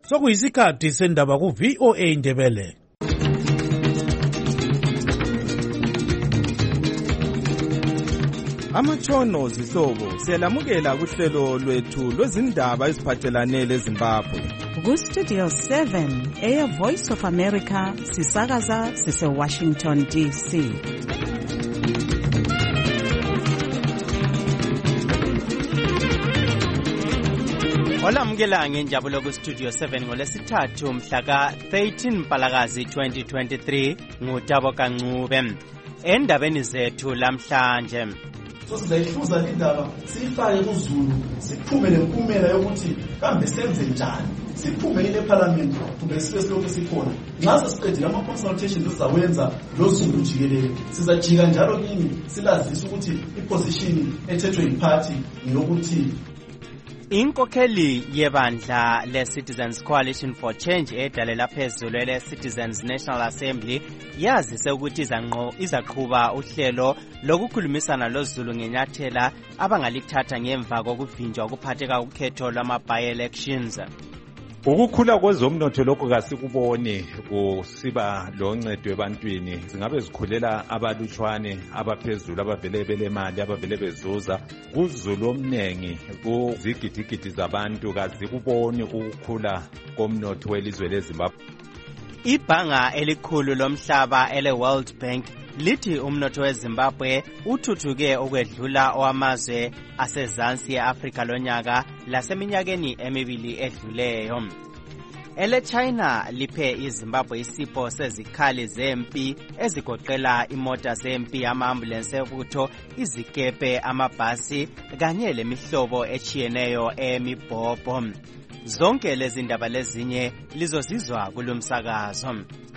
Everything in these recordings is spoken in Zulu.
Sokuyisikhathi sendaba ku VOA Indebele. Amatshono zihlobo siyalamukela kuhlelo lwethu lwezindaba eziphathelane leZimbabwe. Ku Studio 7 Air Voice of America sisakaza sise Washington DC. Olamukela ngenjabulo ku Studio 7 ngolesithathu mhla ka 13 Mpalakazi 2023 nguTabo Kancube. Endabeni zethu lamhlanje sizayihluza indaba siyifake kuZulu siphume lempumela yokuthi kambe senze njani siphume ile parliament kumbe sibe lokho sikhona nxa sesiqedile ama consultations sizawenza loZulu jikelele sizajika njalo kini silazisa ukuthi iposition ethethwe yiparty ngiyokuthi inkokheli yebandla le-Citizens Coalition for Change edalela phezulu le-Citizens National Assembly yazise ukuthi izaqhuba uhlelo lokukhulumisana loZulu ngenyathela abangalithatha ngemva kokuvinjwa ukuphatheka ukhetho lwama-by-elections. Ukukhula kwezomnotho lokho kasikubone kusiba loncedo ebantwini zingabe zikhulela abalutshwane abaphezulu abavele belemali abavele bezuza kuZulu omnengi kuzigidigidi zabantu kazikuboni ukukhula komnotho welizwe leZimbabwe. Ibhanga elikhulu lomhlaba ele-World Bank lithi umnotho weZimbabwe uthuthuke ukwedlula owamazwe asezansi e-Afrika lonyaka laseminyakeni emibili edluleyo. Ele-China liphe iZimbabwe isipho sezikhali zempi ezigoqela imota zempi, ama-ambulensi ebutho, izikepe, amabhasi kanye lemihlobo etshiyeneyo emibhobho. Zonke lezi ndaba lezinye lizozizwa kulomsakazo.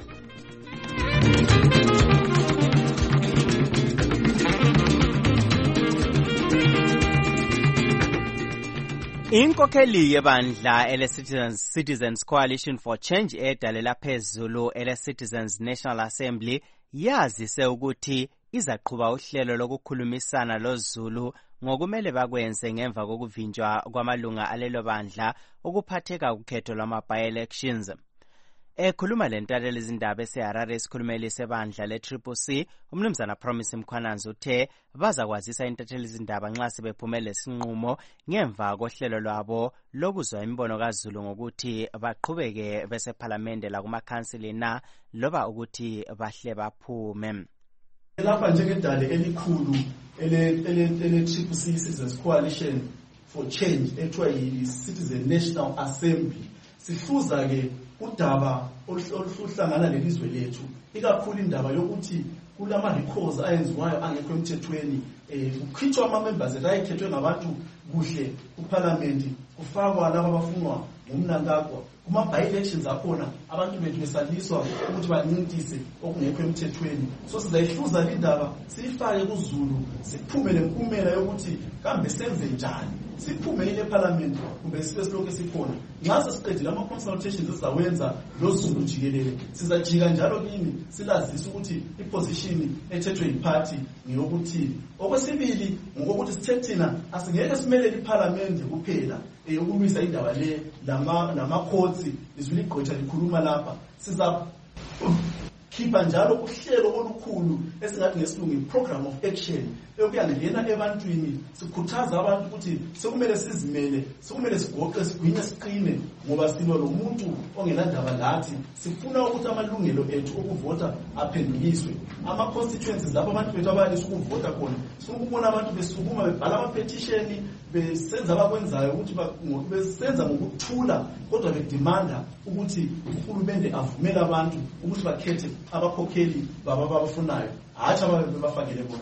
Inkokheli yebandla ele-Citizens Coalition for Change edalela phezulu ele-Citizens National Assembly yazise ukuthi izaqhuba uhlelo lokukhulumisana loZulu ngokumele bakwenze ngemva kokuvinjwa kwamalunga alelo bandla ukuphatheka ukhetho lwama-by-elections. Ekhuluma lentatelo izindaba eseHarare isikhulumeli sebandla le-CCC umnumzana Promise Mkhwananzi uthe bazakwazisa intatelo izindaba nxa sebephumele lesinqumo ngemva kohlelo lwabo lokuzwa imbono kaZulu ngokuthi baqhubeke besephalamende la kumakhansili na loba ukuthi bahle baphume. Lapha njengedale elikhulu ele-CCC Citizens Coalition for Change ethiwa yi-Citizen National Assembly sihluza ke udaba oluhlangana lelizwe lethu ikakhulu indaba yokuthi kulama recalls ayenziwayo angekho emthethweni kukhitshwa ama-members ayekhethwe ngabantu kuhle kuparliament kufakwa laba abafunwa ngumnankagwa kuma-by-elections akhona abantu bethu besaliswa ukuthi bancintise okungekho emthethweni. So sizayihluza indaba siyifake kuZulu siphume lempumela yokuthi kambe senze njani siphume ile parliament kumbe sibe lokho sikhona nxa sesiqedile ama-consultations sizawenza loZulu jikelele sizajika njalo kini silazisa ukuthi iposition ethethwe yiparty ngiyokuthi. Okwesibili ngokuthi sithe thina asingeke simelele iparliament kuphela ukulwisa indaba le nama-courts izwile igqwetha likhuluma lapha siza khipha njalo uhlelo olukhulu esingathi ngesilungu i-program of action eyokuyangena ebantwini sikhuthaza abantu ukuthi sekumele sizimele sekumele sigoqe sigwinye siqine ngoba silwa lo muntu ongelandaba lathi sifuna ukuthi amalungelo ethu okuvota aphendukiswe ama-constituencies lapho abantu bethu abalisa ukuvota khona sifuna ukubona abantu besukuma bebhala ama-petition besenza abakwenzayo ukuthi besenza ngokuthula kodwa bedimanda ukuthi uhulumende avumele abantu ukuthi bakhethe abakhokheli babafunayo hathi ababefakele bona.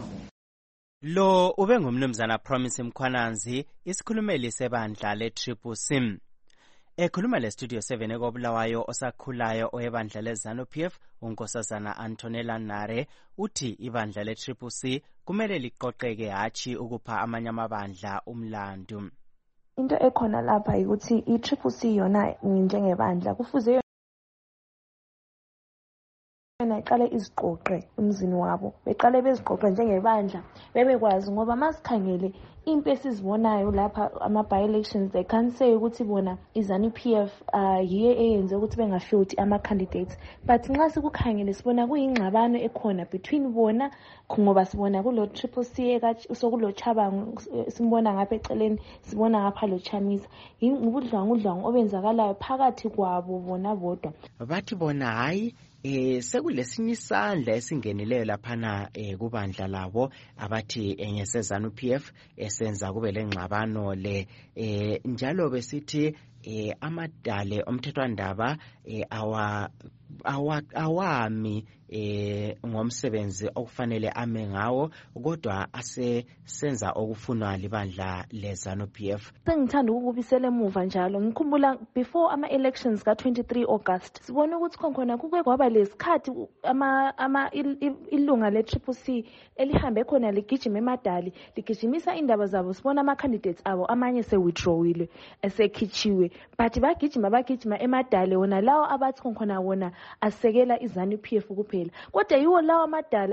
Lo ube ngumnumzana Promise Mkhwananzi isikhulumeli sebandla le-CCC. Ekhuluma le-Studio 7 ekobulawayo osakhulayo oyebandla le-ZANU-PF unkosazana Antonella Nare uthi ibandla le-CCC kumele liqoqeke hatshi ukupha amanye amabandla umlandu. Into ekhona lapha ukuthi i-CCC yona njengebandla kufuze yona iqale iziqoqe emzini wabo, beqale beziqoqe njengebandla bebekwazi, ngoba masikhangele impi esizibonayo lapha ama-by-elections, they can't say ukuthi bona iZANU-PF yiyo eyenze ukuthi bengahloti ama-candidates, but nxa sikukhangele sibona kuyingxabano ekhona between bona, ngoba sibona kulo Triple C sokulo Chabangu, simbona ngapha eceleni, sibona ngapha lo Chamisa, ubudlwangudlwangu obenzakalayo phakathi kwabo bona bodwa. Bathi bona hayi sekulesinye isandla esingenileyo laphana kubandla labo abathi ngeseZANU-PF esenza kube lengxabano le, njalo besithi amadale omthethwandaba awami ngomsebenzi okufanele ame ngawo, kodwa asesenza okufunwa libandla leZANU-PF. Sengithanda ukubisela emuva njalo, ngikhumbula before ama-elections ka-23 August sibona ukuthi khona kuke kwaba lesikhathi ilunga le-Triple C elihambe khona ligijima emadali ligijimisa indaba zabo, sibona ama-candidates abo amanye se-withdrawile esekhichiwe, but bagijima emadali wona lawo abathi khona wona asekela iZANU-PF kuphela, kodwa yiwo lawo amadala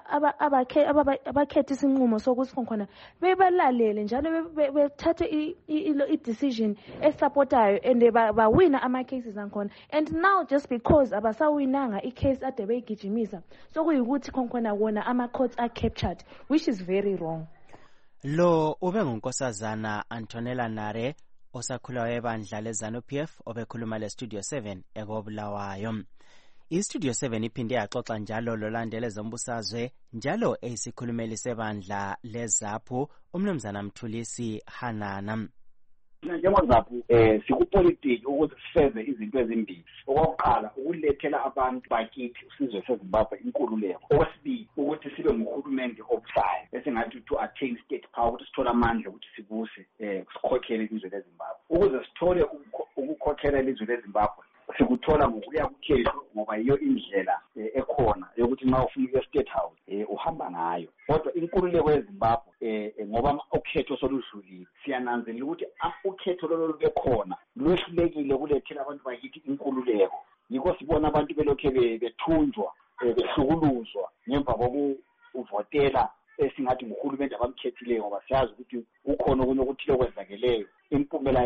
abakhetha isinqumo sokuthi khona bebalalele njalo bethathe i-decision esupportayo and bawina ama-cases ankhona, and now just because abasawinanga i-case ade beyigijimisa sokuyikuthi khona wona ama-courts are captured, which is very wrong. Lo ube ngunkosazana Antonella Nare, osakhulayo ebandla leZANU-PF, obekhuluma le-Studio 7 ekobulawayo. I-Studio 7 iphinde yaxoxa njalo lolandele zombusazwe njalo eyisikhulumeli sebandla leZAPU uMnumzana Mthulisi Hanana. NjengoZAPU sikupolitiki ukuthi sifeze izinto ezimbili. Okokuqala ukulethela abantu bakithi usizwe seZimbabwe inkululeko. Okwesibili ukuthi sibe nguhulumende obusayo esingathi to attain state power, ukuthi sithole amandla ukuthi sibuse sikhokhele ilizwe leZimbabwe. Ukuze sithole ukukhokhela ilizwe leZimbabwe sikuthola ngokuya kukhehlo, ngoba yiyo indlela ekhona yokuthi nxa ufuna ukuya state house uhamba ngayo. Kodwa inkululeko yeZimbabwe ngoba ukhetho soludlulile, siyananzelela ukuthi ukhetho lolu bekhona lwehlulekile kulethela abantu bakithi inkululeko. Yikho sibona abantu belokhe bethunjwa behlukuluzwa ngemva kokuvotela esingathi nguhulumende abamkhethileyo, ngoba siyazi ukuthi kukhona okunye okuthile okwenzakeleyo. Impumela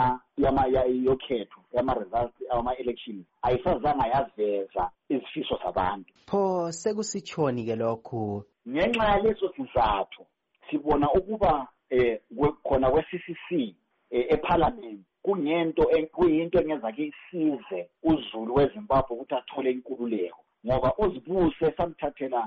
yokhetho yama-results ama-election ayisazange yaziveza izifiso zabantu. Pho sekusitshoni-ke lokhu? Ngenxa yaleso sizathu sibona ukuba khona kwe-CCC eParliament kuyinto engenzake isize uZulu weZimbabwe ukuthi athole inkululeko, ngoba uzibuse samthathela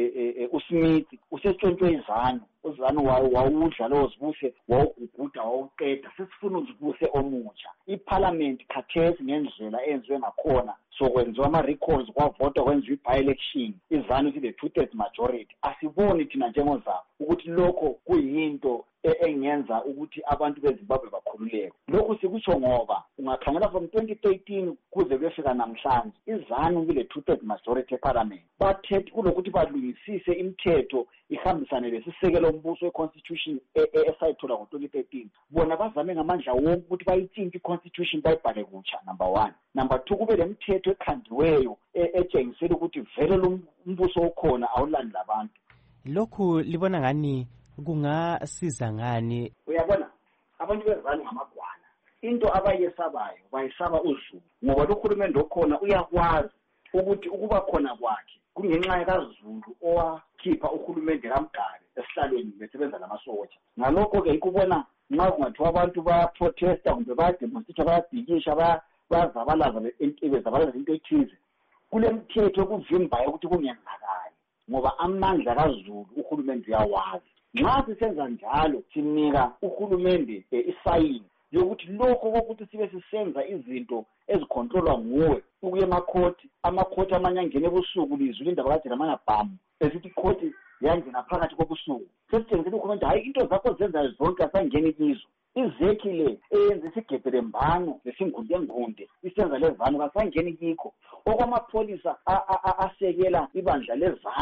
uSmith usetshontshwe iZANU, uZANU wawudla lo uzibuse wawuguguda wawuqeda, sesifuna uzibuse omutsha. iParliament khathesi ngendlela enziwe ngakhona sokwenziwa ama-recalls kwavota kwenziwa i-by-election, iZANU ile 2/3 majority. Asiboni thina njengoZAPU ukuthi lokho kuyinto engenza ukuthi abantu beZimbabwe bakhululeke. Lokhu sikutsho ngoba ungakhangela from 2013 kuze kuyefika namhlanje iZANU ile 2/3 majority eParliament. Bathethe kulokuthi balungisise imithetho ihambisane lesisekelo umbuso we-constitution esayithola ngo-2013. Bona bazame ngamandla wonke ukuthi bayitshintshe i-constitution bayibhale kutsha, number 1. Number 2, kube lemithetho ekhandiweyo etshengisela ukuthi vele lo mbuso okhona awulandela abantu. Lokhu libona ngani kungasiza ngani? Uyabona abantu beZANU ngamagwana, into abayesabayo bayisaba uZulu, ngoba lo hulumende okhona uyakwazi ukuthi ukuba khona kwakhe kungenxa kaZulu owakhipha uhulumende kaMgari esihlalweni besebenza namasotsha. Ngalokho-ke ikubona nxa kungathiwa abantu bayaprotesta kumbe bayademonstrate bayabhikisha bayazabalaza into ethize, kule mithetho ekuvimbayo ukuthi kungenzakali, ngoba amandla kaZulu uhulumende uyawazi. Nxa sisenza njalo sinika uhulumende isayini yokuthi lokho kokuthi sibe sisenza izinto ezikhontrolwa nguwe ukuye emakhoti, amakhoti amanye angene ebusuku lizwe indaba kade namanyabhamu esithi ikhoti yangena phakathi kobusuku. Sesitshengisa uhulumende hayi into zakho zenza zonke asangeni kizo. Izekhi le eyenza isigebhele mbango lesingunde isenza leZANU kasangeni kikho. Okwamapholisa asekela ibandla leZANU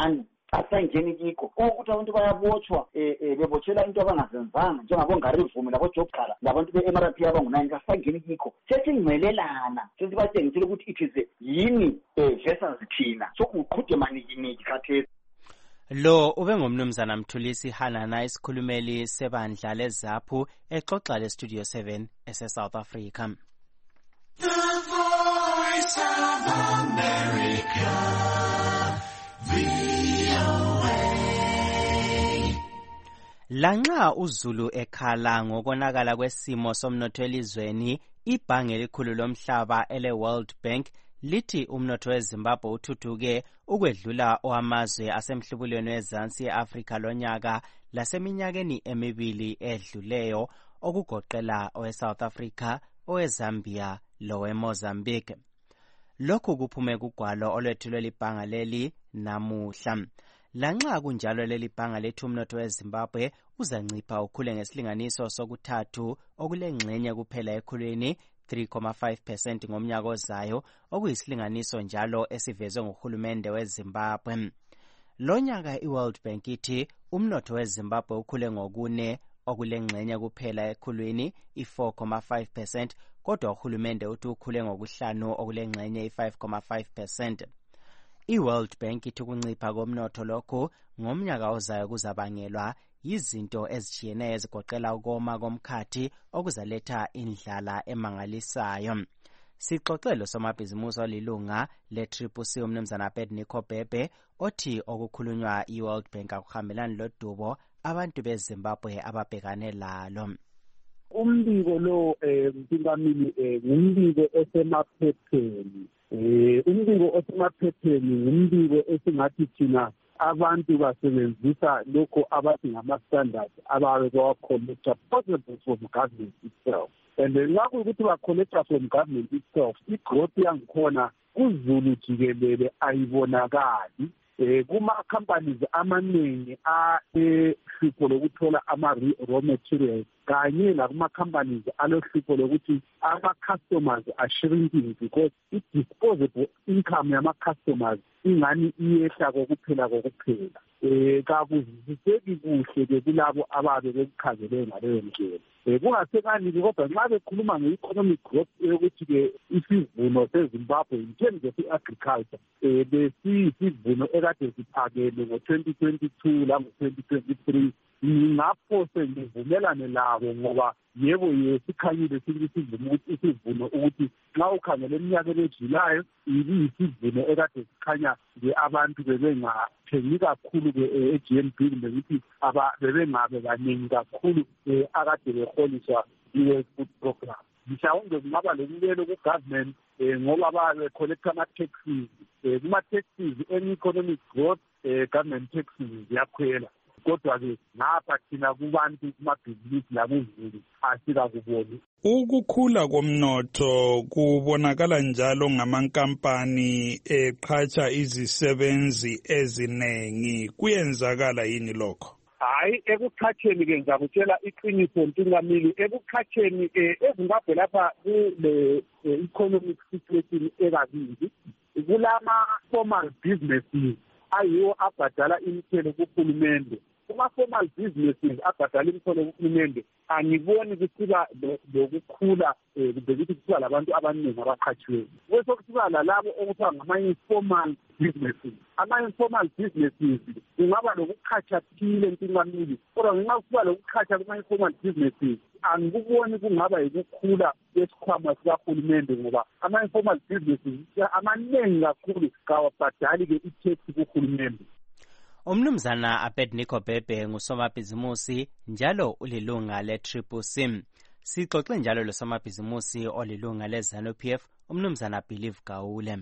asayingeni kikho ukuthi abantu bayabotshwa bebotshela into abangazenzanga njengabongarivume laboJob Khala labantu be-MRP abangu-9 asayingeni kikho sesingcelelana sesibatshengisele ukuthi it is yini versus thina sokuqhude manikiniki khathesi. Lo ube ngumnumzana Mthulisi Hanana isikhulumeli sebandla leZAPHU exoxa leStudio 7 ese-South Africa. The Voice of America, VOA. Lanxa uZulu ekhala ngokonakala kwesimo somnotho elizweni, ibhange elikhulu lomhlaba ele-World Bank lithi umnotho weZimbabwe uthuthuke ukwedlula owamazwe asemhlubulweni wezansi e-Afrika lonyaka laseminyakeni emibili edluleyo okugoqela owe-South Africa, owe-Zambia lowe-Mozambique. Lokhu kuphume kugwalo olwethulwe libhanga leli namuhla. Lanxa kunjalo leli bhanga lethi umnotho weZimbabwe uzancipha ukhule ngesilinganiso sokuthathu okulengxenye kuphela ekhulwini 3.5% ngomnyaka ozayo, okuyisilinganiso njalo esivezwe nguhulumende weZimbabwe. Lonyaka iWorld Bank ithi umnotho weZimbabwe ukhule ngokune okulengxenye kuphela ekhulwini 4.5%, kodwa uhulumende uthi ukhule ngokuhlanu okulengxenye 5.5%. iWorld Bank ithi ukuncipha komnotho lokhu ngomnyaka ozayo kuzabangelwa yizinto ezitshiyeneyo ezigoqela ukoma komkhathi okuzaletha indlala emangalisayo. Sixoxelo somabhizimusi olilunga le-CCC umnumzana Abednego Bhebhe othi okukhulunywa iWorld Bank akuhambelani lodubo abantu beZimbabwe ababhekane lalo. Umbiko lo Mpingamili ngumbiko osemaphepheni. Umbiko osemaphepheni ngumbiko esingathi thina abantu basebenzisa lokho abathi ngama-standards ababe bawacollecta possible from government itself. And nxa kuyikuthi bacollecta from government itself, igrowth yangikhona kuZulu jikelele ayibonakali. Kuma-companies amaningi ahlupho lokuthola ama-raw materials kanye lakuma-companies alohlupho lokuthi ama-customers are shrinking because i-disposable income yama-customers ingani iyehla kokuphela. Kakuziseki kuhle-ke kulabo ababe bekukhangele ngaleyo ndlela. Kungasekani-ke kodwa nxa bekhuluma nge-economic growth yokuthi-ke isivuno seZimbabwe in terms of i-agriculture besiyisivuno ekade siphakele ngo-2022 lango-2023 ngapho sengivumelane labo ngoba yebo sikhanyile isivuno ukuthi nxa ukhangele eminyakeni edlulayo ibiyisivuno ekade sikhanya abantu bebengathengi kakhulu e-GNB kumbe ukuthi bebengabe baningi kakhulu akade beholiswa i-World Food Program. Mhlawumbe kungaba lokubelo ku-government ngoba babe-collecta ama-taxes. Kuma-taxes economic growth government taxes ziyakhwela. Kodwa-ke ngapha thina kubantu kumabhizinisi lakuZulu asikakuboni. Ukukhula komnotho kubonakala njalo ngamankampani eqhatsha izisebenzi ezinengi. Kuyenzakala yini lokho? Hayi, ekuqhatsheni-ke ngizakutshela iqiniso Mpingamili, ekuqhatsheni eZimbabwe lapha kule economic situation ekabili, kulama-formal businesses ayiwo abhadala imithelo kuhulumende. Kuma-formal businesses abhadala imithelo kuhulumende angiboni kusiba lokukhula ukuthi kusiba labantu abaningi abaqhatshiweyo. Kwesekusiba lalabo okuthiwa ngama-informal businesses. Ama-informal businesses kungaba lokuqhatsha thile Mpingamili, kodwa ngenxa kusiba lokuqhatsha kuma-informal businesses angikuboni kungaba yikukhula kwesikhwama sikahulumende ngoba ama-informal businesses amaningi kakhulu kawabhadali-ke i-tax kuhulumende. Umnumzana Abednego Bhebhe ngusomabhizimusi njalo ulilunga le-CCC. Sixoxe njalo losomabhizimusi olilunga le-ZANU-PF umnumzana Believe Gawule.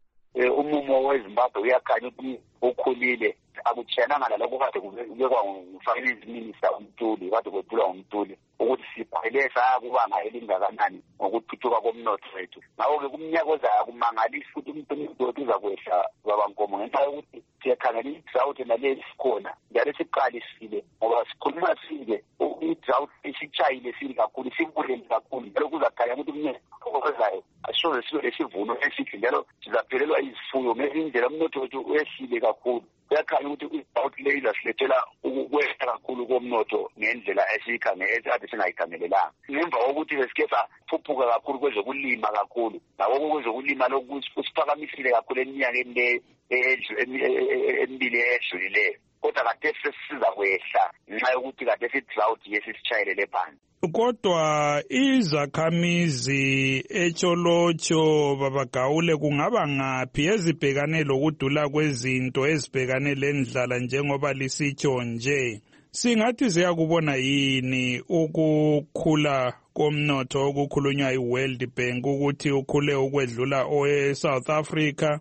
Umumo weZimbabwe uyakhanya ukuthi ukhulile, akutshiyananga lalokho kade kubekwa ngu-finance minister uMtuli, kade kwethulwa nguMtuli ukuthi sikhwele sayakubanga elingakanani ngokuthuthuka komnotho wethu. Ngakho-ke kumnyaka ozayo akumangalisi ukuthi umnotho uzakwehla babankomo ngenxa yokuthi siyakhangela i-drought naleli sikhona njalo siqalisile ngoba sikhuluma sike i-drought isitshayile sili kakhulu, sibulele kakhulu njalo kuzakhanya ukuthi umnyaka ozayo soze sibe lesivuno esihle njalo sizaphelelwa izifuyo ngendlela umnotho wethu uyehlile kakhulu. Kuyakhanya ukuthi i-drought le izasilethela ukwehla kakhulu komnotho ngendlela ade singayikhangelelanga. Ngemva kokuthi besike saphuphuka kakhulu kwezokulima kakhulu, ngako kwezokulima lokhu kusiphakamisile kakhulu eminyakeni le emibili edlulileyo. Kodwa kade sesiza kwehla ngenxa yokuthi kade si-drought yesisitshayelele phansi. Kodwa izakhamizi eTsholotsho babagawule kungaba ngaphi ezibhekane lokudula kwezinto ezibhekane lendlala njengoba lisitsho nje? Singathi ziyakubona yini ukukhula komnotho okukhulunywa yi-World Bank ukuthi ukhule ukwedlula owe-South Africa,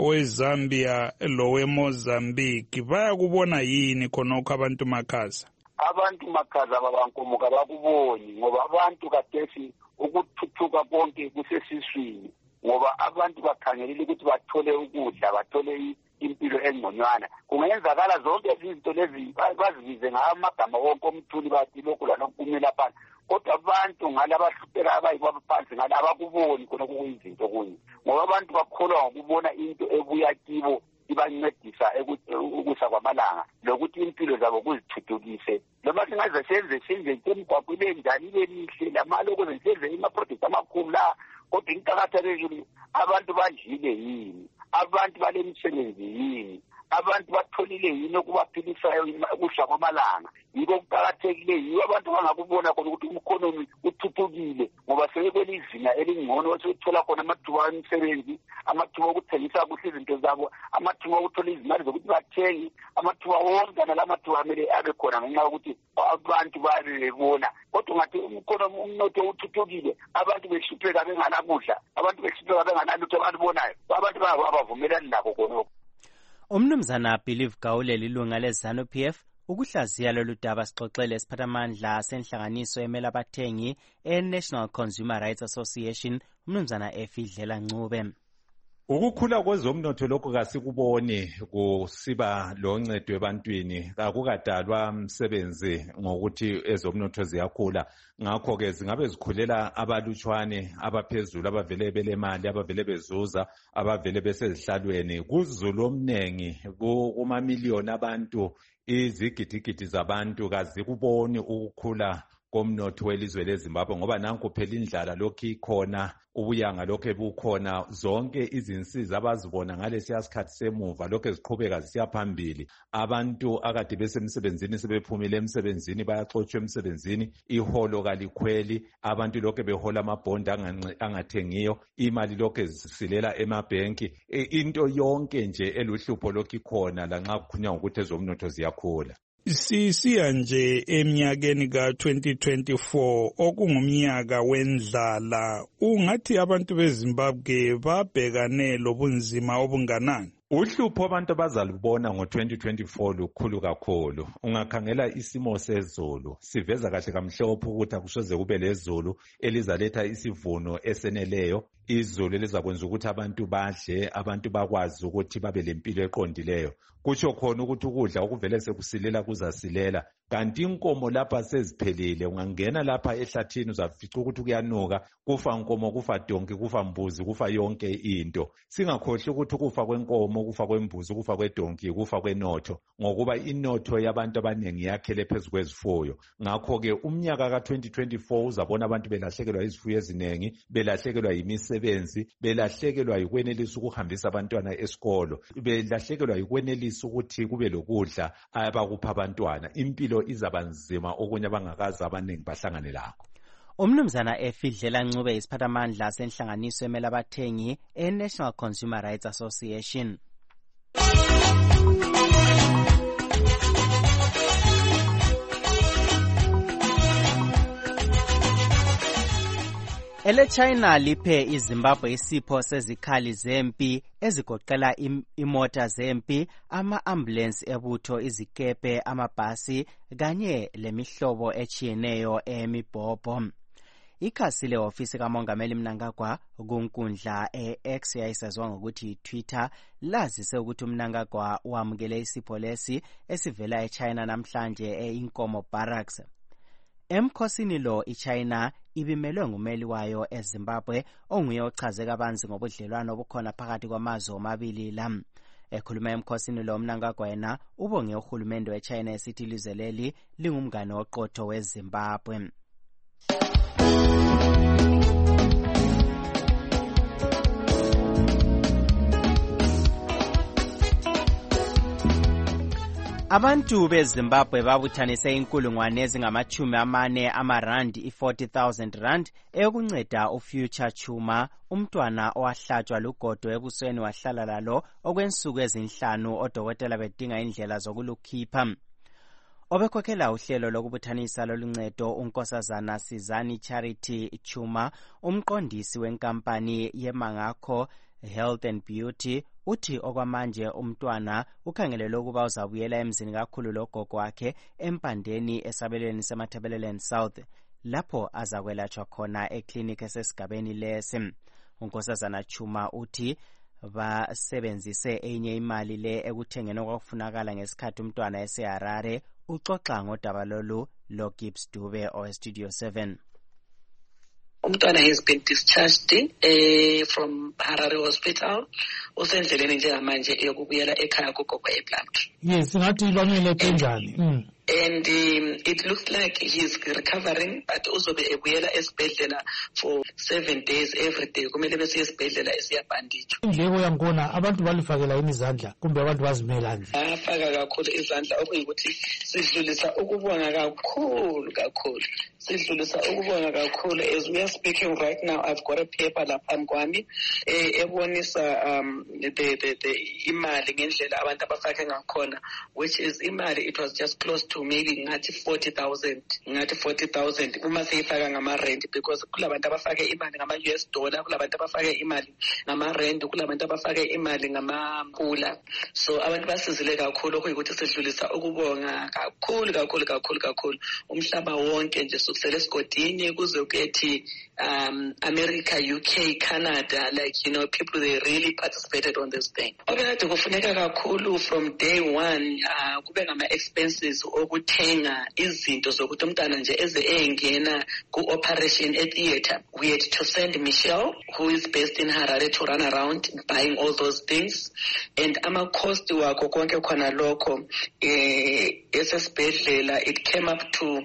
owe-Zambia lowe-Mozambique? Bayakubona yini khonokho abantu makhaza? Abantu makhaza babankomo kabakuboni ngoba abantu kadesi ukuthuthuka konke kusesiswini, ngoba abantu bakhangelile ukuthi bathole ukudla, bathole impilo engconywana. Kungenzakala zonke izinto lezi bazibize ngamagama wonke omthuli bathi lokhu lanokumela phansi, kodwa abantu ngalabahlupheka abayibaba phansi ngalabakuboni khona kuyizinto kunye, ngoba abantu bakholwa ngokubona into ebuya kibo ibancedisa ukusa kwamalanga lokuthi impilo zabo kuzithuthukise. Noma singaze senze emgwaqweni njani ibe mihle lamali ukuze senze ama-project amakhulu la, kodwa inqakathekile abantu badlile yini, abantu balemisebenzi yini, abantu batholile yini okubaphilisayo ukudla kwamalanga. Yiko kuqakathekile, yiyo abantu bangakubona khona ukuthi umkhonomi uthuthukile, ngoba sebekwelizinga elingcono sekuthola khona amathuba emisebenzi, amathuba okuthengisa kuhle izinto zabo, amathuba okuthola izimali zokuthi bathenge, amathuba wonke nalamathuba amele abe khona ngenxa yokuthi abantu babe bebona. Kodwa ngathi umnotho uthuthukile, abantu behlupheka benganakudla, abantu behlupheka benganalutho abalibonayo, abantu bavumelani lakho khonokho. Umnumzana Believe Gawule lilunga le-ZANU-PF ukuhlaziya lolu daba sixoxele isiphathamandla senhlanganiso emela abathengi e-National Consumer Rights Association, umnumzana Efidlela Ncube. Ukukhula kwezomnotho lokho kasikuboni kusiba loncedo ebantwini, akukadalwa umsebenzi ngokuthi ezomnotho ziyakhula. Ngakho ke zingabe zikhulela abalutshwane abaphezulu abavele belemali, abavele bezuza, abavele besezihlalweni. Kuzulu omnengi kumamiliyoni abantu, izigidigidi zabantu kazikuboni ukukhula komnotho welizwe leZimbabwe, ngoba nanku phela indlala lokhu ikhona, ubuyanga lokhu bukhona, zonke izinsiza abazibona ngalesiya sikhathi semuva lokhu ziqhubeka zisiya phambili. Abantu akade besemsebenzini sebephumile emsebenzini, bayaxotshwa emsebenzini, iholo kalikhweli, abantu lokhu behola amabhondi angathengiyo, imali lokhu zisilela emabhenki, into yonke nje eluhlupho lokhu ikhona lanxa kukhulunywa ngokuthi ezomnotho ziyakhula. Sisiya nje eminyakeni ka-2024 okungumnyaka wendlala, ungathi abantu beZimbabwe babhekane lobunzima obunganani? Uhlupho abantu abazalubona ngo-2024 lukhulu kakhulu. Ungakhangela isimo sezulu siveza kahle kamhlophe ukuthi akusoze kube lezulu elizaletha isivuno eseneleyo, izulu elizakwenza ukuthi abantu badle, abantu bakwazi ukuthi babe lempilo eqondileyo. Kutsho khona ukuthi ukudla okuvele sekusilela kuzasilela, kanti inkomo lapha seziphelile. Ungangena lapha ehlathini uzafica ukuthi kuyanuka, kufa inkomo, kufa donki, kufa mbuzi, kufa yonke into. Singakhohlwa ukuthi ukufa kwenkomo, ukufa kwembuzi, ukufa kwedonki, ukufa kwenotho, ngokuba inotho yabantu abaningi yakhele phezu kwezifuyo. Ngakho ke umnyaka ka-2024 uzabona abantu belahlekelwa izifuyo eziningi, belahlekelwa yimisebenzi, belahlekelwa yikwenelisa ukuhambisa abantwana esikolo, belahlekelwa yikwenelisa ukuthi kube lokudla abakupha abantwana. Impilo izaba nzima okunye abangakazi abaningi bahlangane lakho. Umnumzana Efidlela Ncube isiphathamandla senhlanganiso emela abathengi e-National Consumer Rights Association. Ele-China liphe iZimbabwe isipho sezikhali zempi ezigoqela imota zempi, ama-ambulensi ebutho, izikepe, amabhasi kanye lemihlobo etshiyeneyo emibhobho. Ikhasi le-ofisi kamongameli Mnangagwa kunkundla e-X yayisaziwa ngokuthi Twitter lazise ukuthi uMnangagwa wamukele isipho lesi esivela eChina namhlanje e-Inkomo Barracks. Emkhosini lo iChina ibimelwe ngumeli wayo eZimbabwe onguye ochaze kabanzi ngobudlelwano obukhona phakathi kwamazwe omabili la. Ekhuluma emkhosini lo Mnangagwa ubonge uhulumende weChina esithi ilizwe leli lingumngane oqotho weZimbabwe. Abantu beZimbabwe babuthanise inkulungwane ezingama-40 amarandi i-40,000 rand eyokunceda uFuture Chuma, umntwana owahlatshwa lugodo ebusweni wahlala lalo okwensuku ezinhlanu odokotela bedinga indlela zokulukhipha. Obekhokhela uhlelo lokubuthanisa loluncedo unkosazana Sizani Charity Chuma, umqondisi wenkampani yeMangakho Health and Beauty, uthi okwamanje umntwana ukhangelele ukuba uzabuyela emzini kakhulu logogo wakhe empandeni esabelweni seMatabeleland South, lapho azakwelatshwa khona eklinikhi esesigabeni lesi. Unkosazana Chuma uthi basebenzise enye imali le ekuthengeni okwakufunakala ngesikhathi umntwana eseHarare. Uxoxa ngodaba lolu lo Gibbs Dube oweStudio 7. Umntwana has been discharged from Harare Hospital. Usendleleni njengamanje yokubuyela ekhaya kugogo ePlumtree. Yes, ngathi bamele kanjani? And it looks like he's recovering, but uzobe ebuyela esibhedlela for 7 days every day. Kumele bese esibhedlela esiyabhanditshwa. Indleko yankona abantu balifakela izandla kumbe abantu bazimela nje. Afaka kakhulu izandla okuyikuthi sidlulisa ukubonga kakhulu. Sidlulisa ukubonga kakhulu. As we are speaking right now, I've got a paper lapha kwami ebonisa the imali ngendlela abantu abafake ngakhona, which is imali it was just close to maybe ngathi 40,000 uma seyifaka ngama-rand, because kulabantu abafake imali ngama-US dollar, kulabantu abafake imali ngama-rand, kulabantu abafake imali ngama-pula. So abantu basizile kakhulu okuyikuthi sidlulisa ukubonga kakhulu umhlaba wonke nje sukusela esigodini kuze kuyethi America, UK, Canada, like people they really participated on this thing. Okade kufuneka kakhulu from day one kube ngama-expenses okuthenga izinto zokuthi umntana nje eze engena ku-operation e-theatre. We had to send Michelle, who is based in Harare, to run around buying all those things, and ama-cost wako konke khona lokho esesibhedlela it came up to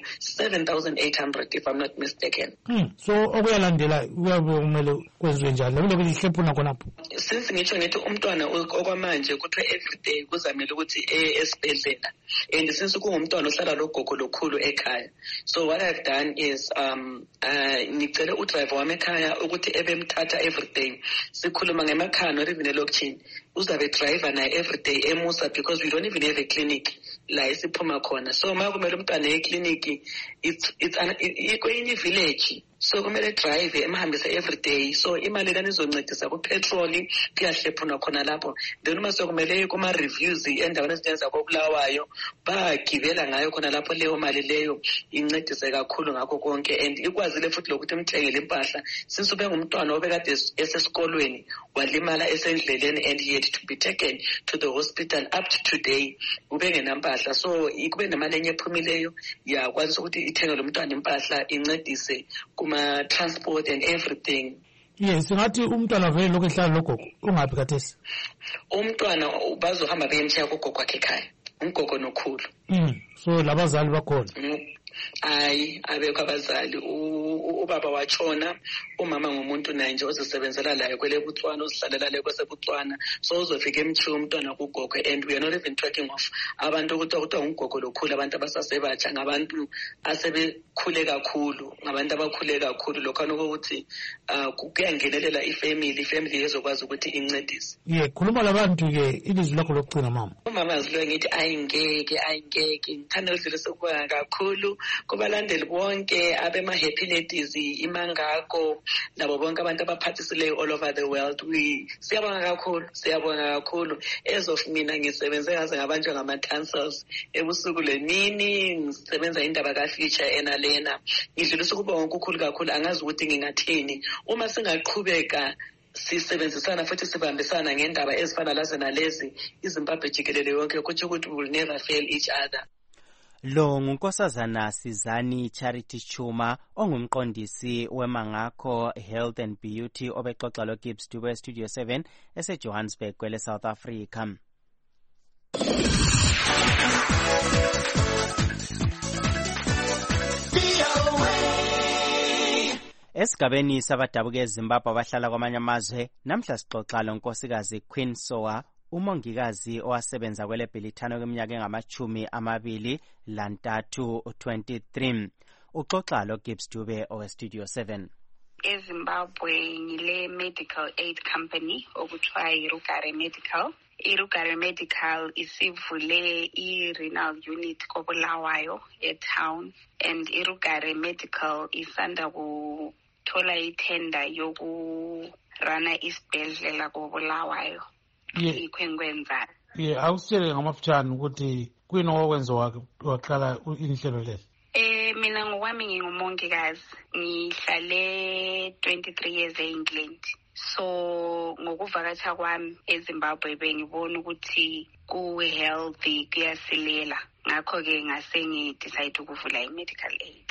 7,800 if I'm not mistaken. So okuyalandela kuyabe kumele kwenziwe njani lokho lihlephuna khonapho? Since ngitsho ngithi umntwana okwamanje kuthiwe everyday kuzamele ukuthi esibhedlela, and since kungumntwana ohlala logogo lokhulu ekhaya, so what I've done is ngicele udriver wami ekhaya ukuthi ebemthatha everyday. Sikhuluma ngemakhaya or even elokishini, uzabe driver naye everyday emusa, because we don't even have a clinic la esiphuma khona. So ma kumele umntwana ekliniki it's kwenye village, so kumele drive emhambisa everyday. So imali lana izoncedisa kupetrol kuyahlephuna khona lapho. Then uma sokumele kuma-reviews endaweni ezinyenza kobulawayo bagibela ngayo khona lapho, leyo mali leyo incedise kakhulu ngakho konke, and ikwazile futhi lokuthi imthengele impahla since ube ngumntwana obekade esesikolweni walimala esendleleni and he had to be taken to the hospital up to today ube ngenampahla. So kube nemali enye ephumileyo yakwanisa ukuthi ithenge lo mntwana impahla incedise kuma-transport and everything. Yes, ngathi umntwana vele lokho ehlala logogo ungaphi kathesi? Umntwana bazohamba beyemshiya kugogo wakhe ekhaya, umgogo nokhulu. So labazali bakhona? Hayi, abekho abazali. Ubaba watshona, umama ngumuntu naye nje ozisebenzela laye kwele Botswana, uzihlalela laye kwaseBotswana. So uzofika emchiya umntwana kugogo, and we are not even talking of abantu ukuthi ungogo lokhulu, abantu abasasebatsha, ngabantu asebekhule kakhulu, ngabantu abakhule kakhulu. Lokhana ukuthi kuyangenelela ifamily ezokwazi ukuthi incedise. Khuluma labantu ke ilizwi lakho lokugcina mama. Umama azilwe ngithi ayingeke ngithanda udlulisa ukubonga kakhulu kubalandeli bonke abema-happy ladies iMangakho nabo bonke abantu abaphathisileyo all over the world. Siyabonga kakhulu. As of mina ngisebenze ngaze ngabanjwa ngama-cancers ebusuku lemini, ngisebenza indaba ka-Future enalena. Ngidlulisa ukubonga okukhulu kakhulu, angazi ukuthi ngingathini uma singaqhubeka sisebenzisana futhi sibambisana ngendaba ezifana lazo nalezi iZimbabwe jikelele yonke, kuthi ukuthi we will never fail each other. Lo ngunkosazana Sizani Charity Chuma ongumqondisi weMangakho Health and Beauty obexoxa lo Gibbs Dube Studio 7 eseJohannesburg kwele South Africa. Esigabeni sabadabuke eZimbabwe abahlala kwamanye amazwe namhla sixoxa lo nkosikazi Queen Soa umongikazi owasebenza kwele Bhilithano kweminyaka engama-23 23. Uxoxa lo Gibbs Dube owe Studio 7. eZimbabwe ngile medical aid company okuthiwa iRugare Medical. iRugare Medical isivule i-renal unit koBulawayo e-town, and iRugare Medical isanda kuthola ithenda yokurana isibhedlela koBulawayo. Ikhwenkwenza. Awusitshele ngamafutshane ukuthi kuyini okwenza waqala inhlelo lezi. Mina ngokwami ngingumongikazi, ngihlale 23 years eEngland. So ngokuvakatsha kwami eZimbabwe bengibona ukuthi ku-healthy kuyasilela. Ngakho-ke ngase ngidecide ukuvula i-medical aid.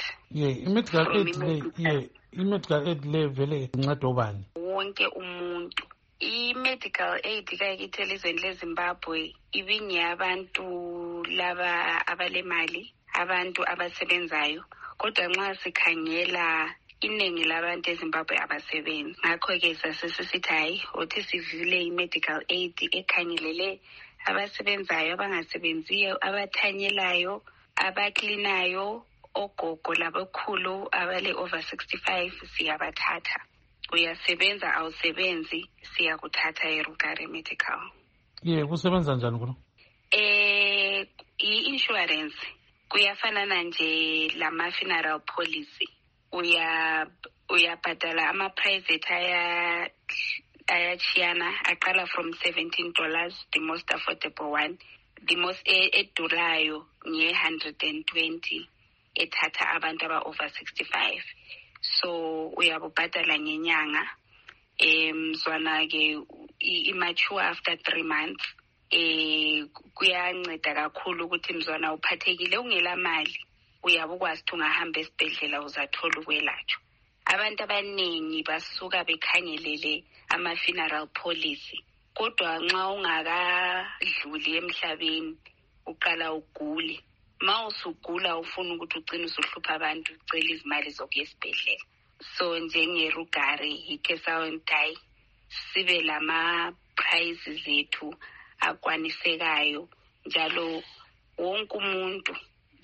I-medical aid le vele inceda obani? Wonke umuntu. I-medical aid kayikithi elizweni leZimbabwe ibinyabantu laba abalemali, abantu abasebenzayo, kodwa nxa sikhangela iningi labantu eZimbabwe abasebenzi. Ngakho-ke sasisithi hayi uthi sivule i-medical aid ekhangelele abasebenzayo, abangasebenziyo, abathanyelayo, abaklinayo, ogogo labokhulu abale over 65 siyabathatha. Uyasebenza awusebenzi siyakuthatha iRugare Medical. Kusebenza njani kulo? I-insurance kuyafana nje lama-funeral policy. Uyabhadala ama-private ayachiyana, aqala from $17, the most affordable one. The most edurayo nge-120 ethatha abantu aba-over 65. So uyabubhadala ngenyanga. Mzwana-ke i-mature after 3 months. Kuyanceda kakhulu ukuthi mzwana uphathekile ungela mali uyabukwazi ukuthi ungahamba esibhedlela uzathola ukwelatshwa. Abantu abaningi basuka bekhangelele ama-funeral policy, kodwa nxa ungakadluli emhlabeni uqala ugule. Ma usugula ufuna ukuthi ugcine usuhlupha abantu ucela izimali zokuya esibhedlela. So njengeRugare yikhe sawontayi sibe lama-prizes zethu akwanisekayo njalo wonke umuntu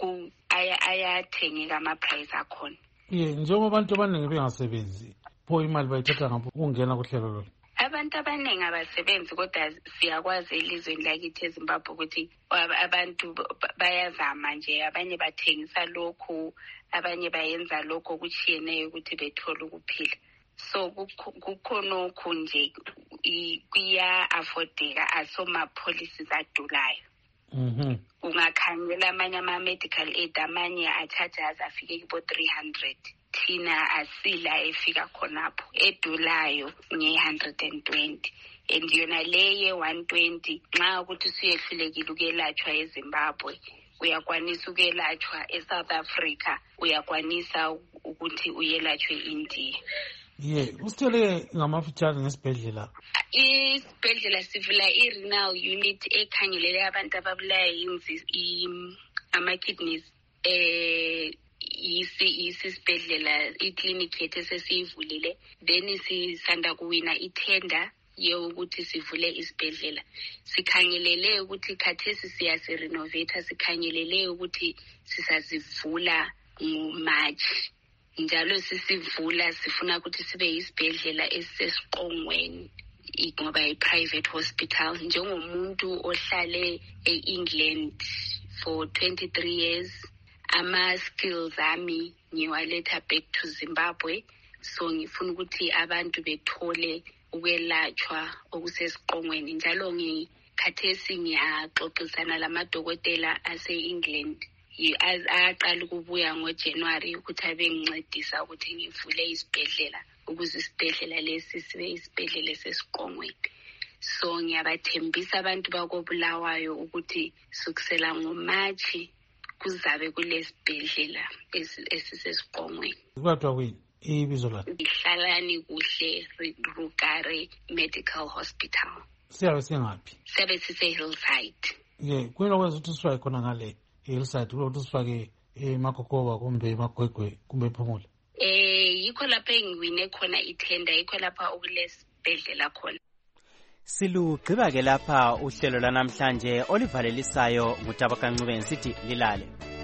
ayathengeka ama-prize akhona. Njengoba abantu abaningi bengasebenzi, pho imali bayithatha ngapho ukungena kuhlelo lolu? Abantu abaningi abasebenzi, kodwa siyakwazi elizweni lakithi eZimbabwe ukuthi abantu bayazama nje, abanye bathengisa lokhu, abanye bayenza lokho okutshiyeneyo ukuthi bethole ukuphila. So kukhonokhu nje kuya-affordeka, asoma-policies adulayo. Ungakhangela amanye ama-medical aid, amanye a-charges afike kibo-300. Thina asila efika khonapho, edulayo nge-120. And yona leye 120, nxa ukuthi usuyehlulekile ukuyelatshwa eZimbabwe, uyakwanisa ukuyelatshwa eSouth Africa, uyakwanisa ukuthi uyelatshwe eIndia. Usithele ngamafutshane ngesibhedlela. Isibhedlela sivula i-renal unit ekhangelele abantu ababulawa ama-kidneys. Isibhedlela iklinikhi yethu esesiyivulile, then sisanda kuwina ithenda yokuthi sivule isibhedlela. Sikhangelele ukuthi khathesi siyasirenovate, sikhangelele ukuthi sisazivula ngoMarch. Njalo sisivula sifuna ukuthi sibe isibhedlela esisesiqongweni ngoba i-private hospital. Njengomuntu ohlale e-England for 23 years, ama-skills ami ngiwaletha back to Zimbabwe. So ngifuna ukuthi abantu bethole ukwelatshwa okusesiqongweni. Njalo ngikhathesi ngiyaxoxisana lamadokotela ase-England. Aqala ukubuya ngoJanuary ukuthi abengincedisa ukuthi ngivule isibhedlela ukuze isibhedlela lesi sibe isibhedlela sesiqongweni. So ngiyabathembisa abantu bakoBulawayo ukuthi sukusela ngoMarch kuzabe kulesibhedlela esisesiqongweni. Kuthiwa kuyini ibizo layo? Ihlalani kuhle Rugare Medical Hospital. Siyabe singaphi? Siyabe sise-Hillside. Kuyini okwenza ukuthi sifake khona ngale Hillside kulokuthi sifake eMakokoba kumbe eMagwegwe kumbe ePhumula? Yikho lapho engiwine khona ithenda, yikho lapha okulesibhedlela khona. Silugqiba ke lapha uhlelo lwanamhlanje olivalelisayo nguTabaka Ncube ngisithi lilale.